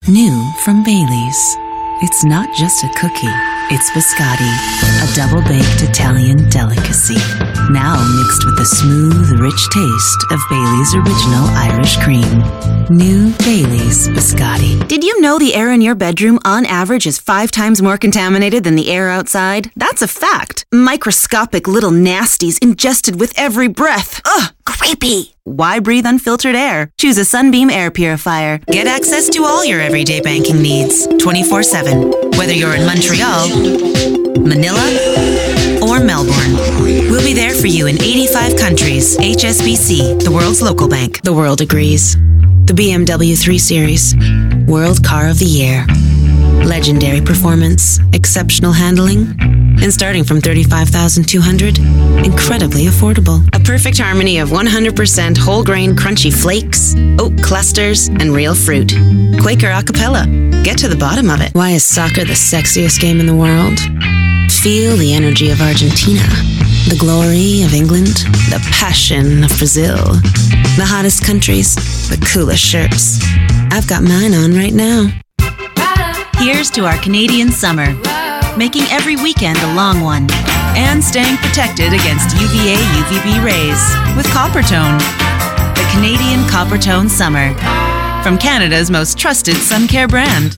New from Bailey's. It's not just a cookie, it's biscotti, a double-baked Italian delicacy. Now mixed with the smooth, rich taste of Bailey's Original Irish Cream. New Bailey's Biscotti. Did you know the air in your bedroom on average is 5 times more contaminated than the air outside? That's a fact. Microscopic little nasties ingested with every breath. Ugh, creepy. Why breathe unfiltered air? Choose a Sunbeam air purifier. Get access to all your everyday banking needs 24/7. Whether you're in Montreal, Manila, or Melbourne, we'll be there for you in 85 countries. HSBC, the world's local bank. The world agrees. The BMW 3 Series, World Car of the Year. Legendary performance, exceptional handling, and starting from $35,200, incredibly affordable. A perfect harmony of 100% whole grain crunchy flakes, oat clusters, and real fruit. Quaker Acapella. Get to the bottom of it. Why is soccer the sexiest game in the world? Feel the energy of Argentina, the glory of England, the passion of Brazil, the hottest countries, the coolest shirts. I've got mine on right now. Here's to our Canadian summer, making every weekend a long one, and staying protected against UVA UVB rays with Coppertone. The Canadian Coppertone Summer, from Canada's most trusted sun care brand.